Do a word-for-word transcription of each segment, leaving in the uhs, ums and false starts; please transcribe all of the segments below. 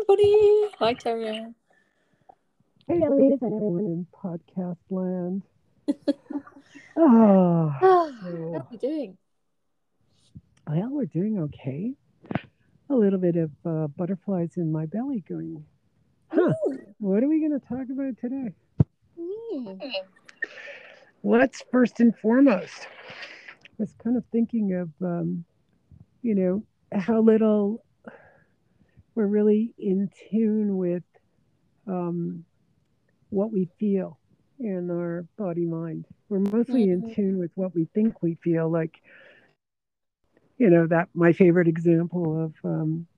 everybody. Hi, Terrier. Hey, Elliot, and everyone in podcast land. Oh, How so, are you doing? well, we're doing okay. A little bit of uh, butterflies in my belly going, huh, Mm. what are we going to talk about today? Mm. Let's first and foremost, I was kind of thinking of, um, you know, how little we're really in tune with um, what we feel in our body mind. We're mostly in Mm. tune with what we think we feel. Like, you know, that my favorite example of, um,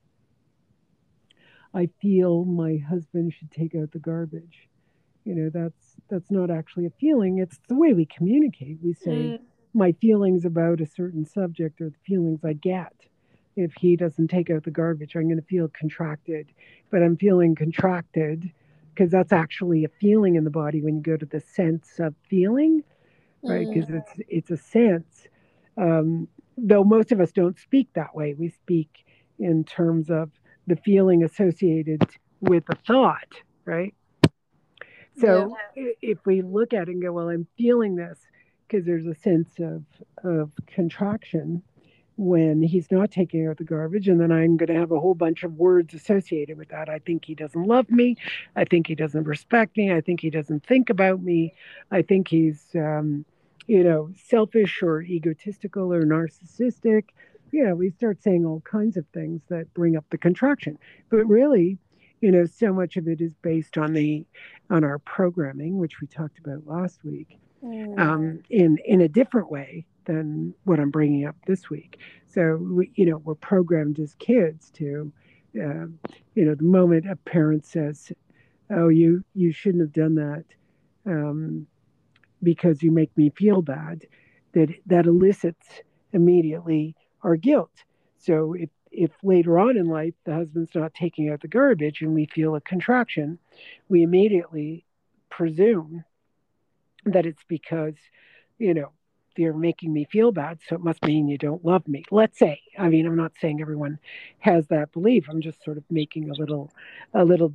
I feel my husband should take out the garbage. You know, that's that's not actually a feeling. It's the way we communicate. We say Mm. my feelings about a certain subject are the feelings I get. If he doesn't take out the garbage, I'm going to feel contracted. But I'm feeling contracted because that's actually a feeling in the body when you go to the sense of feeling, right? Mm. Because it's it's a sense. Um, though most of us don't speak that way. We speak in terms of the feeling associated with a thought, right? Yeah. So if we look at it and go, well, I'm feeling this because there's a sense of, of contraction when he's not taking out the garbage. And then I'm going to have a whole bunch of words associated with that. I think he doesn't love me. I think he doesn't respect me. I think he doesn't think about me. I think he's, um, you know, selfish or egotistical or narcissistic. You know, we start saying all kinds of things that bring up the contraction. But really, you know, so much of it is based on the on our programming, which we talked about last week, Mm. um, in in a different way than what I'm bringing up this week. So we, you know, we're programmed as kids to, uh, you know, the moment a parent says, "Oh, you you shouldn't have done that," um, because you make me feel bad, that that elicits immediately our guilt. So if if later on in life the husband's not taking out the garbage and we feel a contraction, we immediately presume that it's because, you know, you're making me feel bad, so it must mean you don't love me. Let's say. I mean, I'm not saying everyone has that belief. I'm just sort of making a little, a little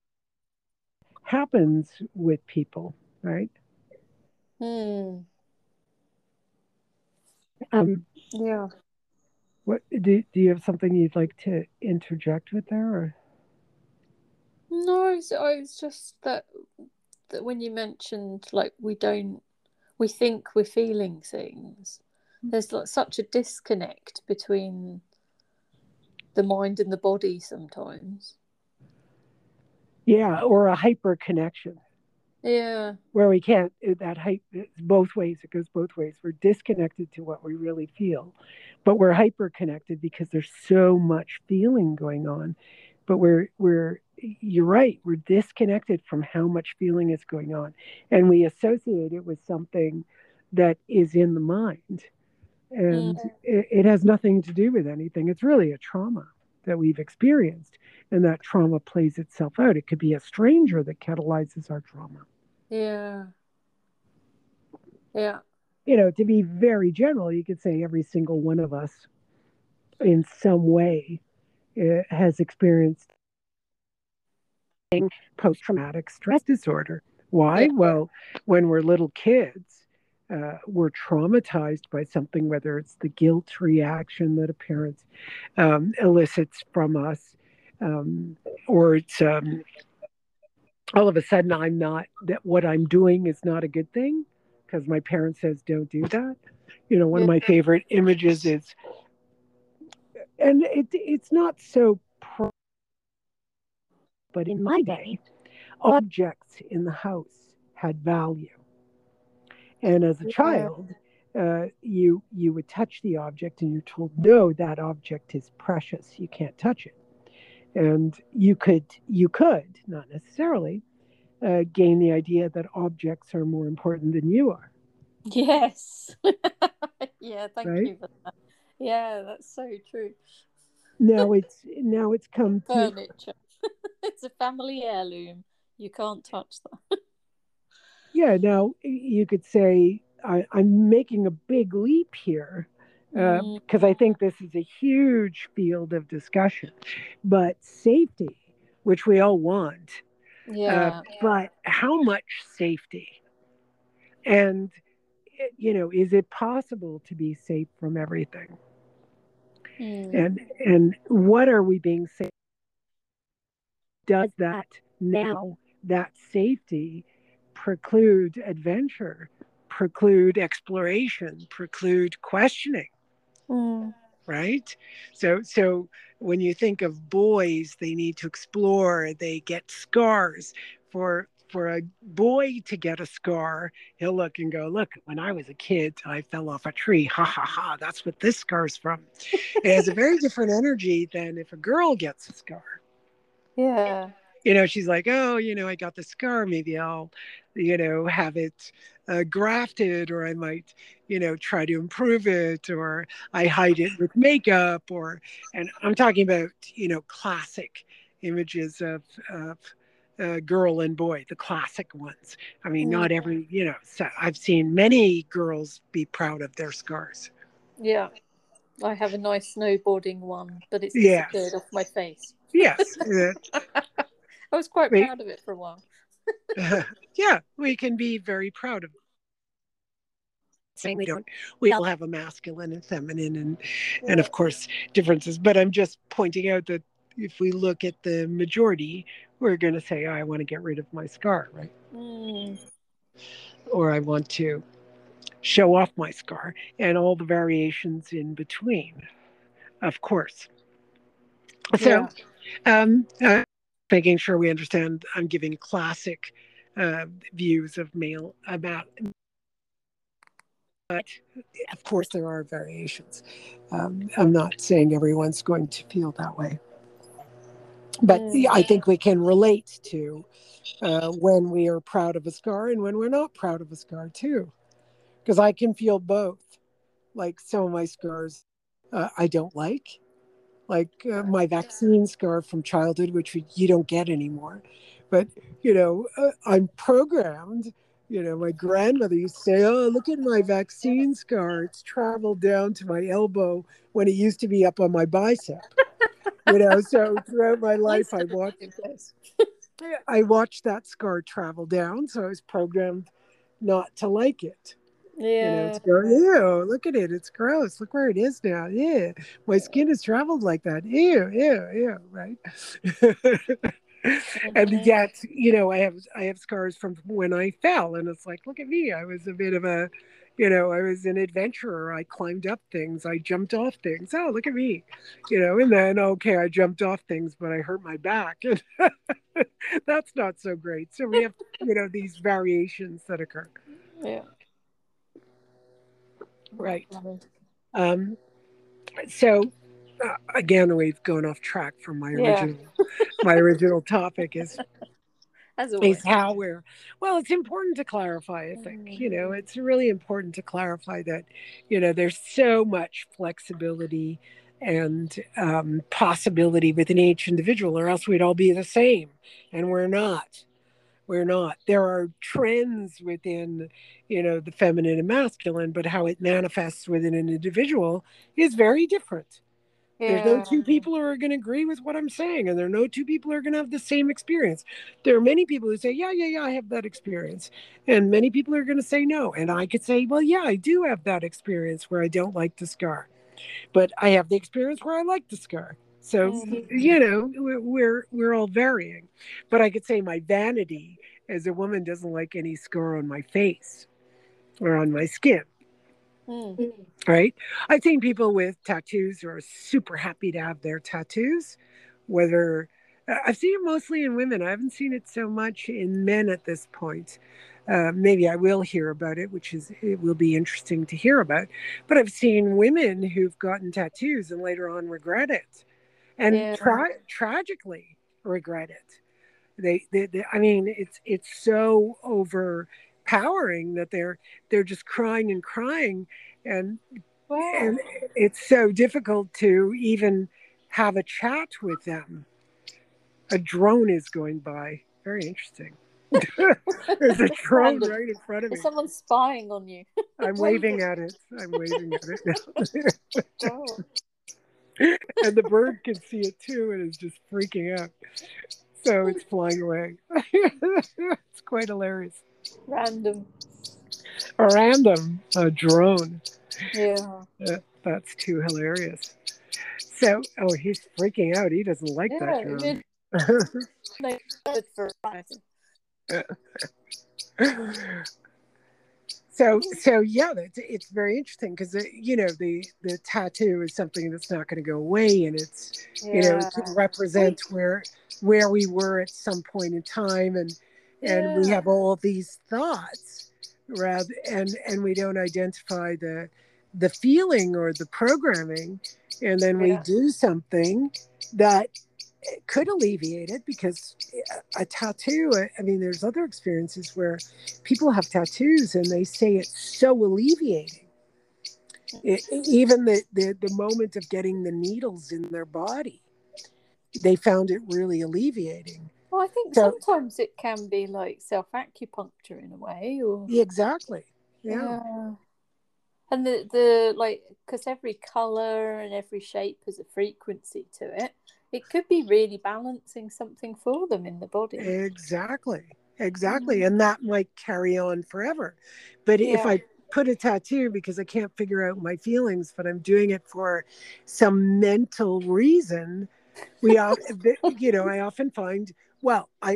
happens with people, right? Mm. Um, Yeah. what do do you have something you'd like to interject with there? Or? No, it's, oh, it's just that that when you mentioned like we don't, we think we're feeling things. There's like such a disconnect between the mind and the body sometimes. Yeah, or a hyper connection Yeah. where we can't that hype it's both ways. It goes both ways. We're disconnected to what we really feel, but we're hyper connected because there's so much feeling going on. But we're we're you're right, we're disconnected from how much feeling is going on, and we associate it with something that is in the mind, Mm. and it, it has nothing to do with anything. It's really a trauma that we've experienced, and that trauma plays itself out. It could be a stranger that catalyzes our trauma. Yeah. Yeah. You know, to be very general, you could say every single one of us in some way uh, has experienced post traumatic stress disorder. Why? Yeah. Well, when we're little kids, uh, we're traumatized by something, whether it's the guilt reaction that a parent um, elicits from us, um, or it's um, all of a sudden I'm not, that what I'm doing is not a good thing because my parent says don't do that. You know, one of Yeah. my favorite images is, and it, it's not so, pro, but in my day, objects in the house had value. And as a Yeah. child, uh, you you would touch the object, and you're told, no, that object is precious. You can't touch it. And you could you could not necessarily uh, gain the idea that objects are more important than you are, Yes. Yeah, thank right? you for that. Yeah, that's so true. Now it's now it's come to, Furniture. It's a family heirloom. You can't touch that. yeah. Now you could say I, I'm making a big leap here Mm. because uh, I think this is a huge field of discussion. But safety. which we all want. Uh, Yeah. but how much safety? And, you know, is it possible to be safe from everything? Mm. And and what are we being safe? Does that now that safety preclude adventure, preclude exploration, preclude questioning? Mm. Right? So so when you think of boys, they need to explore, they get scars. For for a boy to get a scar, he'll look and go, look, when I was a kid, I fell off a tree. Ha ha ha. That's what this scar's from. It has a very different energy than if a girl gets a scar. Yeah. You know, she's like, oh, you know, I got the scar. Maybe I'll, you know, have it uh, grafted, or I might, you know, try to improve it, or I hide it with makeup, or, and I'm talking about, you know, classic images of, of uh, girl and boy, the classic ones. I mean, Mm. not every, you know, so I've seen many girls be proud of their scars. Yeah. I have a nice snowboarding one, but it's disappeared Yes, off my face. yes. Uh, I was quite we, proud of it for a while. uh, yeah, we can be very proud of saying we don't. We all have a masculine and feminine, and and Yeah. of course differences. But I'm just pointing out that if we look at the majority, we're going to say, oh, I want to get rid of my scar, right? Mm. Or I want to show off my scar, and all the variations in between, of course. So, Yeah. um, uh, making sure we understand, I'm giving classic uh, views of male about. But of course, there are variations. Um, I'm not saying everyone's going to feel that way. But Mm. yeah, I think we can relate to uh, when we are proud of a scar and when we're not proud of a scar, too. Because I can feel both. Like some of my scars uh, I don't like, like uh, my vaccine scar from childhood, which you don't get anymore. But, you know, uh, I'm programmed. You know, my grandmother used to say, oh, look at my vaccine scar. It's traveled down to my elbow when it used to be up on my bicep. You know, so throughout my life, Nice I to watched, in place. I watched that scar travel down. So I was programmed not to like it. You know, Yeah. to go, ew, look at it. It's gross. Look where it is now. Yeah. My skin has traveled like that. Ew, ew, ew, right? And Mm-hmm. yet, you know, I have I have scars from when I fell. And it's like, look at me. I was a bit of a, you know, I was an adventurer. I climbed up things. I jumped off things. Oh, look at me. You know, and then okay, I jumped off things, but I hurt my back. And that's not so great. So we have, you know, these variations that occur. Yeah. Right. Lovely. Um, so uh, again, we've gone off track from my Yeah. original my original topic is As is always. how we're well, it's important to clarify. I think, Mm. you know, it's really important to clarify that, you know, there's so much flexibility and um, possibility within each individual, or else we'd all be the same, and we're not. We're not. There are trends within, you know, the feminine and masculine, but how it manifests within an individual is very different. There's no Yeah. two people who are going to agree with what I'm saying, and there are no two people who are going to have the same experience. There are many people who say, yeah, yeah, yeah, I have that experience. And many people are going to say no. And I could say, well, yeah, I do have that experience where I don't like the scar, but I have the experience where I like the scar. So, Mm. you know, we're, we're all varying. But I could say my vanity as a woman doesn't like any scar on my face or on my skin. Mm. Right? I've seen people with tattoos who are super happy to have their tattoos, whether uh, I've seen it mostly in women. I haven't seen it so much in men at this point. Uh, maybe I will hear about it, which is it will be interesting to hear about. But I've seen women who've gotten tattoos and later on regret it, and Yeah. tra- tragically regret it. They, they, they, I mean, it's it's so overpowering that they're they're just crying and crying, and Wow. and it's so difficult to even have a chat with them. A drone is going by. Very interesting. There's a drone Random. right in front of Is me. someone spying on you? I'm waving at it. I'm waving at it now. Oh. And the bird can see it too and is just freaking out. So it's flying away. It's quite hilarious. Random. Random, a drone. Yeah. Uh, that's too hilarious. So, oh, he's freaking out. He doesn't like that Yeah. drone. It's good for us. So, so yeah, it's, it's very interesting because you know the the tattoo is something that's not going to go away, and it's you know Yeah. to represent where where we were at some point in time, and and we Yeah. have all these thoughts, rather and and we don't identify the the feeling or the programming, and then we Yeah. do something that could alleviate it because a tattoo, I mean, there's other experiences where people have tattoos and they say it's so alleviating. It, even the, the, the moment of getting the needles in their body, they found it really alleviating. Well, I think So, sometimes it can be like self acupuncture in a way, or exactly. Yeah. yeah. And the the like because every color and every shape has a frequency to it. It could be really balancing something for them in the body. Exactly. Exactly. Mm. And that might carry on forever. But if Yeah. I put a tattoo because I can't figure out my feelings, but I'm doing it for some mental reason, we are, you know, I often find, well, I,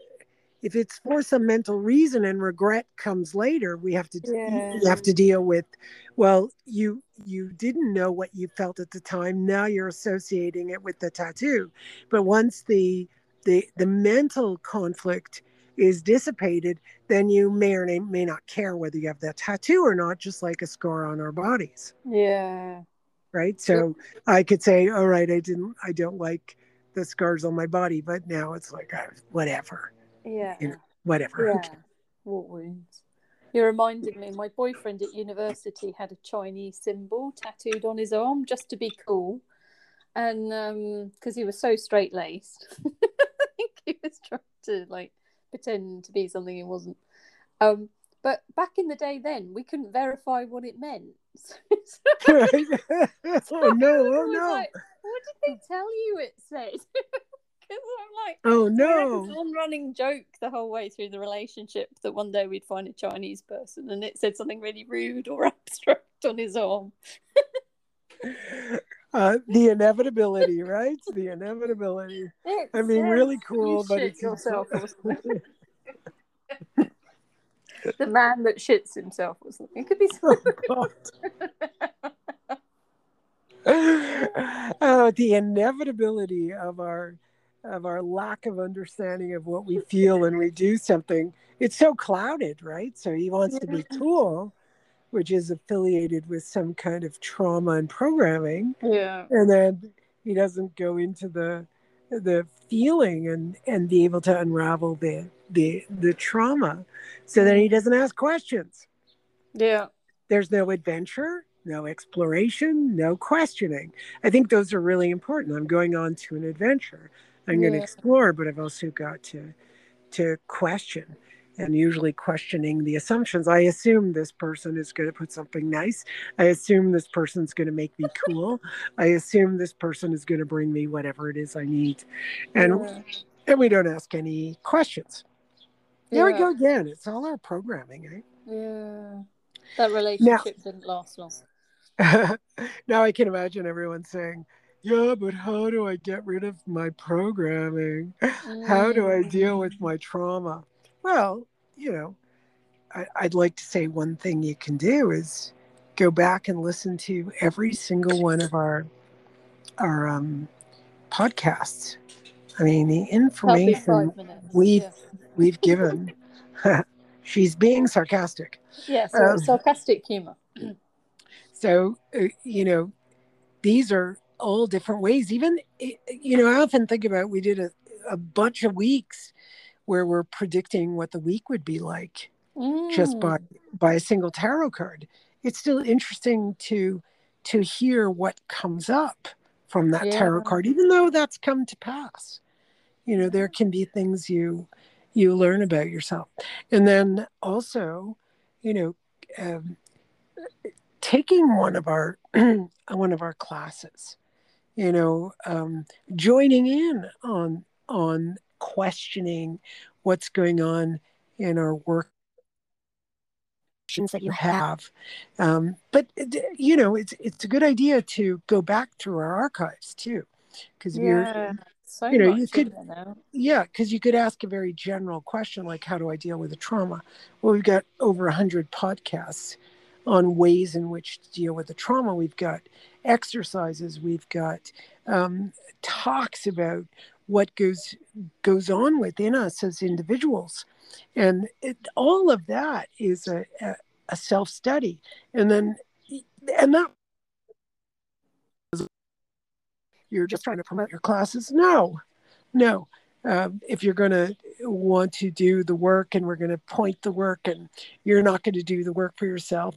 if it's for some mental reason and regret comes later, we have to Yeah. you have to deal with, well, you you didn't know what you felt at the time. Now you're associating it with the tattoo. But once the the the mental conflict is dissipated, then you may or may not care whether you have that tattoo or not, just like a scar on our bodies. Yeah. Right. So I could say, all right, I didn't I don't like the scars on my body, but now it's like uh, whatever. Yeah. You know, whatever. Yeah. What wounds? You reminded me, my boyfriend at university had a Chinese symbol tattooed on his arm just to be cool. And um, because he was so straight laced, I think he was trying to like pretend to be something he wasn't. Um, but back in the day, then we couldn't verify what it meant. so, so Oh no! I Oh was no! like, "What did they tell you it said?" Because I'm like, Oh so we had this no! long running joke the whole way through the relationship that one day we'd find a Chinese person and it said something really rude or abstract on his arm. Uh, the inevitability, right? The inevitability. It I mean, says really you cool, but shit it's yourself or something. The man that shits himself or something. It could be something. oh god. Oh, the inevitability of our of our lack of understanding of what we feel when we do something. It's so clouded, right? So he wants to be cool, which is affiliated with some kind of trauma and programming, Yeah. and then he doesn't go into the the feeling and and be able to unravel the the the trauma, so then he doesn't ask questions. Yeah. There's no adventure, no exploration, no questioning. I think those are really important. I'm going on to an adventure, I'm going to Yeah. explore, but I've also got to to question, and usually questioning the assumptions. I assume this person is going to put something nice. I assume this person's going to make me cool. I assume this person is going to bring me whatever it is I need. And Yeah. and we don't ask any questions. There we Yeah. go again. It's all our programming, right? Yeah. That Now, relationship didn't last long. now I can imagine everyone saying, yeah, but how do I get rid of my programming? How do I deal Mm. with my trauma? Well, you know, I, I'd like to say one thing you can do is go back and listen to every single one of our our um, podcasts. I mean, the That'll be information five minutes. we've Yeah. we've given. She's being sarcastic. Yeah. So Um, sarcastic humor. so uh, you know, these are all different ways. Even you know, I often think about we did a, a bunch of weeks where we're predicting what the week would be like just by Mm. by a single tarot card. It's still interesting to to hear what comes up from that Yeah. tarot card, even though that's come to pass. You know, there can be things you you learn about yourself, and then also, you know, um, taking one of our one of our classes. You know, um, joining in on on questioning what's going on in our work that you have. Um, but, you know, it's it's a good idea to go back through our archives too. Because if you're, Yeah, so you know, you much in could, there now. yeah, because you could ask a very general question like, how do I deal with a trauma? Well, we've got over one hundred podcasts on ways in which to deal with the trauma. We've got exercises. We've got um, talks about what goes goes on within us as individuals. And it, all of that is a, a, a self-study. And then, and that you're just trying to promote your classes. No, no. Um, if you're going to want to do the work and we're going to point the work and you're not going to do the work for yourself,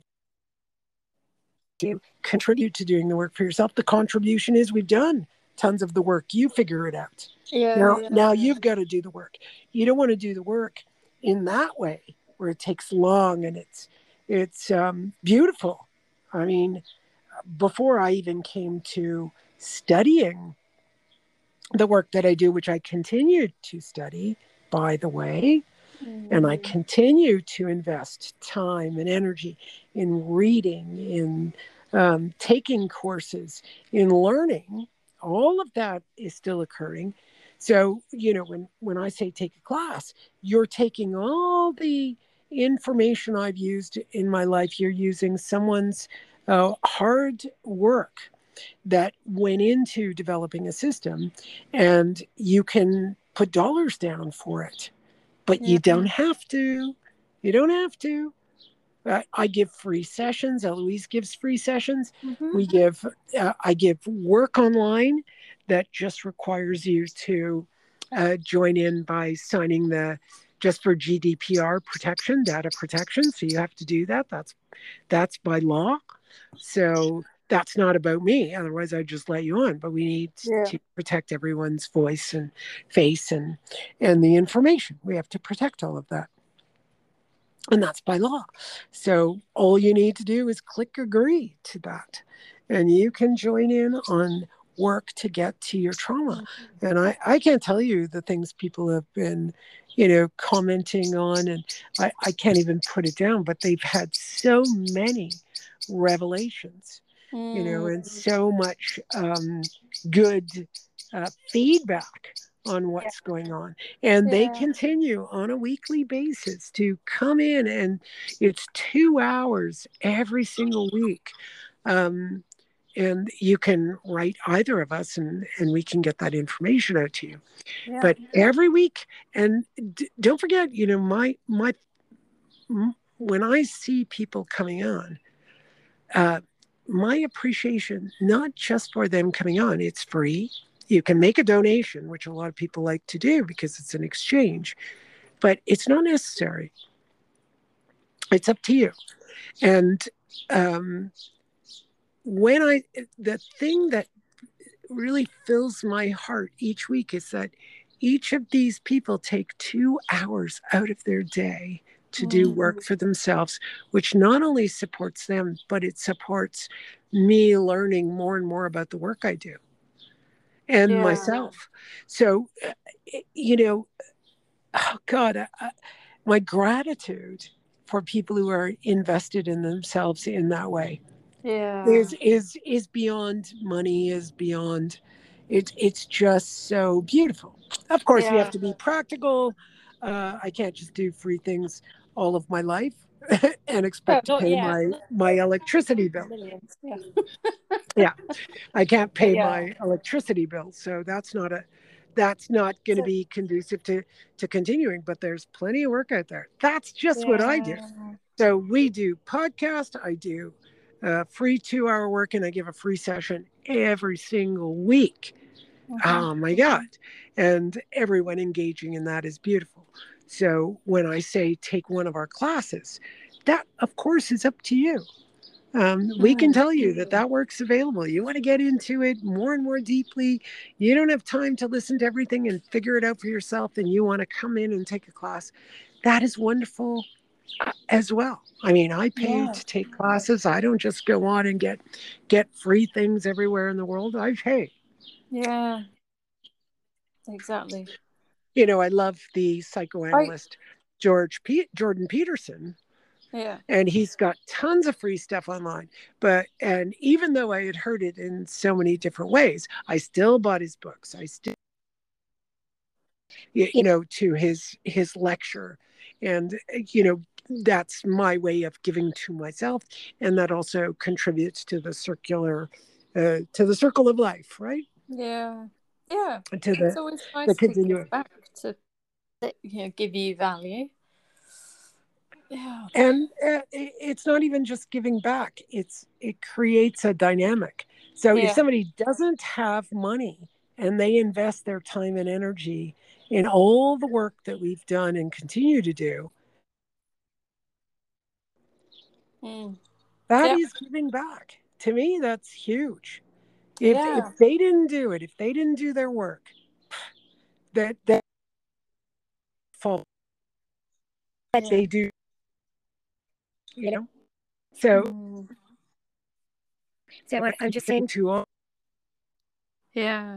to contribute to doing the work for yourself, the contribution is we've done tons of the work. You figure it out. Yeah, Now, yeah. now you've got to do the work. You don't want to do the work in that way where it takes long and it's it's um, beautiful. I mean, before I even came to studying the work that I do, which I continued to study, by the way, Mm. and I continue to invest time and energy in reading, in um, taking courses, in learning. All of that is still occurring. So, you know, when, when I say take a class, you're taking all the information I've used in my life. You're using someone's uh, hard work that went into developing a system, and you can put dollars down for it. But Yeah. you don't have to. You don't have to. I, I give free sessions. Eloise gives free sessions. Mm-hmm. We give. Uh, I give work online that just requires you to uh, join in by signing the just for G D P R protection, data protection. So you have to do that. That's that's by law. So that's not about me. Otherwise, I'd just let you on. But we need Yeah. to protect everyone's voice and face and and the information. We have to protect all of that. And that's by law. So all you need to do is click agree to that. And you can join in on work to get to your trauma. And I, I can't tell you the things people have been, you know, commenting on. And I, I can't even put it down, but they've had so many revelations, Mm. you know, and so much um, good uh, feedback on what's yeah. going on. And yeah. they continue on a weekly basis to come in, and it's two hours every single week. Um, and you can write either of us and, and we can get that information out to you. Yeah. But every week, and d- don't forget, you know, my, my, when I see people coming on, uh, my appreciation, not just for them coming on, it's free. You can make a donation, which a lot of people like to do because it's an exchange, but it's not necessary. It's up to you. And um, when I, the thing that really fills my heart each week is that each of these people take two hours out of their day to do work for themselves, which not only supports them, but it supports me learning more and more about the work I do and yeah. myself. So, you know, oh God, I, my gratitude for people who are invested in themselves in that way yeah. is is is beyond money, is beyond. It's it's just so beautiful. Of course, yeah. we have to be practical. Uh, I can't just do free things all of my life and expect oh, to pay my my electricity bill. Yeah. yeah, I can't pay yeah. my electricity bill, so that's not a that's not going to be conducive to to continuing. But there's plenty of work out there. That's just yeah. what I do. So we do podcast. I do uh, free two hour work, and I give a free session every single week. Mm-hmm. Oh my God. And everyone engaging in that is beautiful. So when I say take one of our classes, that of course is up to you. Um, we can tell you that that work's available. You want to get into it more and more deeply. You don't have time to listen to everything and figure it out for yourself, and you want to come in and take a class. That is wonderful as well. I mean, I pay yeah. to take classes. I don't just go on and get get free things everywhere in the world. I pay. Yeah, exactly. You know, I love the I psychoanalyst George P- Jordan Peterson, yeah. and he's got tons of free stuff online. But and even though I had heard it in so many different ways, I still bought his books. I still, you know, to his his lecture, and you know, that's my way of giving to myself, and that also contributes to the circular, uh, to the circle of life, right? Yeah. Yeah. To It's the always the nice to give continuum. back to, you know, give you value. Yeah. And uh, it's not even just giving back, it's it creates a dynamic. So if Yeah. somebody doesn't have money and they invest their time and energy in all the work that we've done and continue to do, Mm. that Yeah. is giving back. To me, that's huge. If if Yeah. they didn't do it, if they didn't do their work, that that fault that Yeah. they do, you know. So Mm. so I'm just saying to all, Yeah.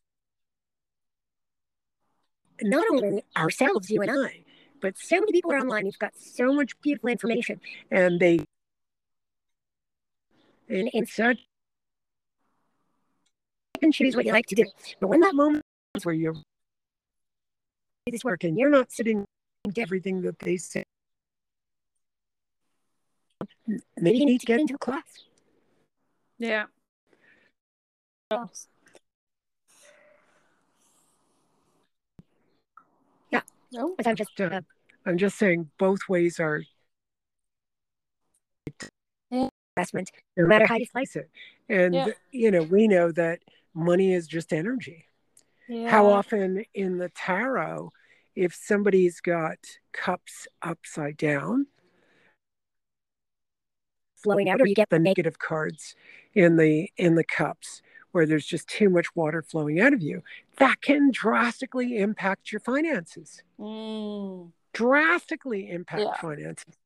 not only ourselves, you and I, but so many people are online who've got so much beautiful information, and they and in such you can choose what you like to do. But when that moment comes where you're this work and you're not sitting to everything that they say, maybe you need to get into a class. Yeah. Yeah. No. I'm just uh, I'm just saying both ways are Yeah. investment, no matter how you slice it. And Yeah. you know, we know that money is just energy. How Yeah. often in the tarot, if somebody's got cups upside down, flowing out, or you get the negative cards in the in the cups where there's just too much water flowing out of you, that can drastically impact your finances. Mm. Drastically impact Yeah. finances.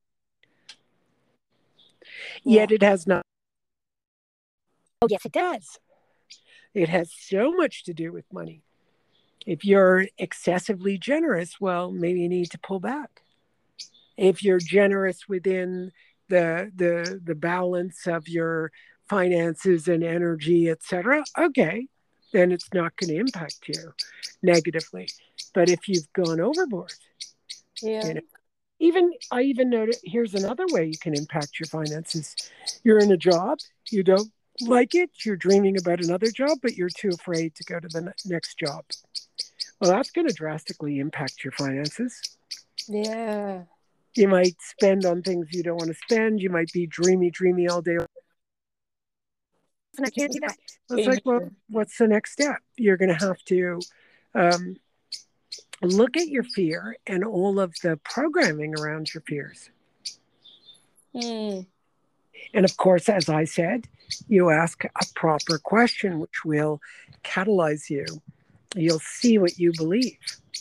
Yeah. Yet it has not. Oh, yes, it does. It has so much to do with money. If you're excessively generous, well, maybe you need to pull back. If you're generous within the the the balance of your finances and energy, et cetera, okay, then it's not going to impact you negatively. But if you've gone overboard, Yeah. you know, even I even noticed here's another way you can impact your finances. You're in a job, you don't like it, you're dreaming about another job, but you're too afraid to go to the next job. Well, that's going to drastically impact your finances. Yeah. You might spend on things you don't want to spend. You might be dreamy, dreamy all day. And I can't do that. It's like, well, what's the next step? You're going to have to um, look at your fear and all of the programming around your fears. Mm. And of course, as I said, you ask a proper question, which will catalyze you. You'll see what you believe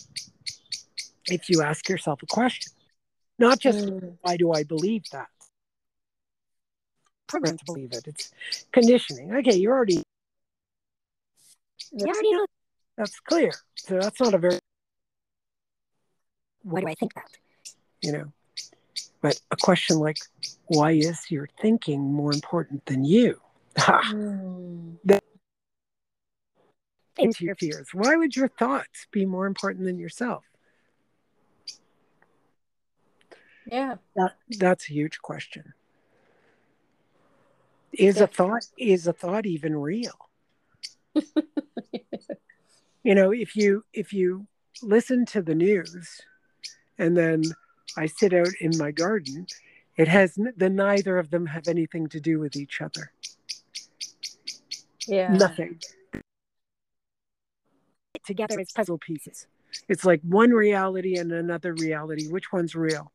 if you ask yourself a question. Not just, mm. why do I believe that? Programmed to believe it. It's conditioning. Okay, you're already, you already know. That's clear. So that's not a very, why do I think that? You know, but a question like, why is your thinking more important than you? Mm. That, into your fears. Why would your thoughts be more important than yourself? Yeah. That, that's a huge question. Is yeah. a thought is a thought even real? You know, if you if you listen to the news and then I sit out in my garden, it has the neither of them have anything to do with each other. Yeah. Nothing. Together as puzzle pieces. It's like one reality and another reality. Which one's real?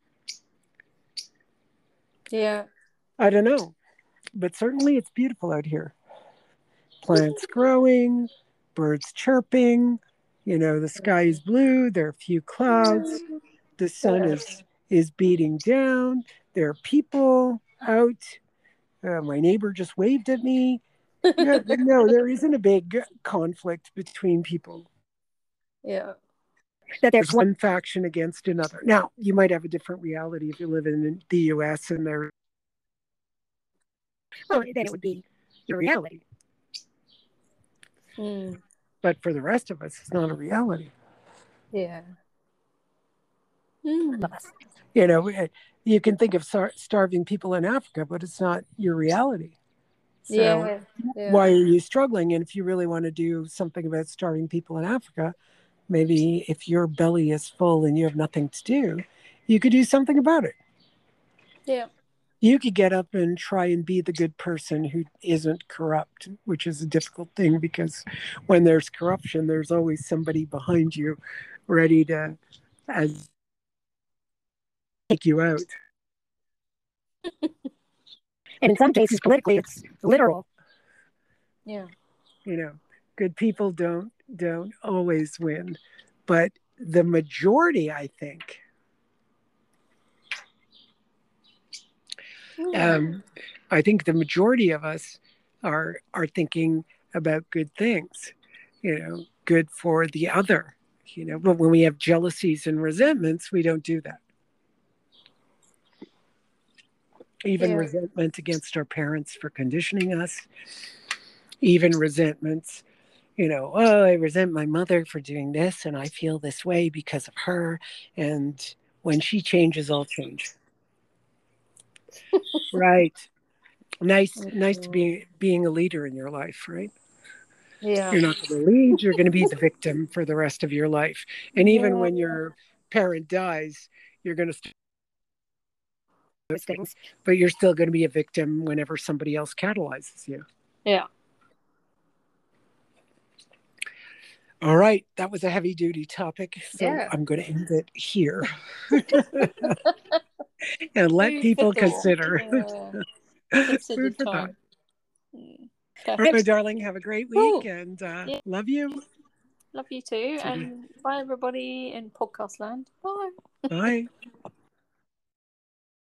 Yeah. I don't know. But certainly it's beautiful out here. Plants growing, birds chirping, you know, the sky is blue, there are a few clouds, the sun Yeah. is is beating down, there are people out. Uh, my neighbor just waved at me. Yeah, no, there isn't a big conflict between people. Yeah. that there's one faction against another. Now, you might have a different reality if you live in the U S and there. Well, then it would be your reality. Mm. But for the rest of us, it's not a reality. Yeah. Mm. You know, you can think of star- starving people in Africa, but it's not your reality. So yeah, yeah. why are you struggling? And if you really want to do something about starving people in Africa, maybe if your belly is full and you have nothing to do, you could do something about it. Yeah. You could get up and try and be the good person who isn't corrupt, which is a difficult thing because when there's corruption, there's always somebody behind you ready to as take you out. And in some cases, politically, it's literal. Yeah. You know, good people don't don't always win, but the majority, I think, um, I think the majority of us are are thinking about good things, you know, good for the other, you know. But when we have jealousies and resentments, we don't do that. Even Yeah. resentment against our parents for conditioning us, even resentments, you know, oh, I resent my mother for doing this and I feel this way because of her. And when she changes, I'll change. Right. Nice, nice to be being a leader in your life, right? Yeah. You're not going to lead, you're going to be the victim for the rest of your life. And even Yeah. when your parent dies, you're going to st- those things, but you're still going to be a victim whenever somebody else catalyzes you. Yeah. All right, that was a heavy duty topic, so Yeah. I'm going to end it here and let Food people for thought. consider. Yeah. Consider Food for time. thought. Mm. All right, my darling, have a great week Cool. and uh, Yeah. love you. Love you too. And bye, everybody in podcast land. Bye. Bye.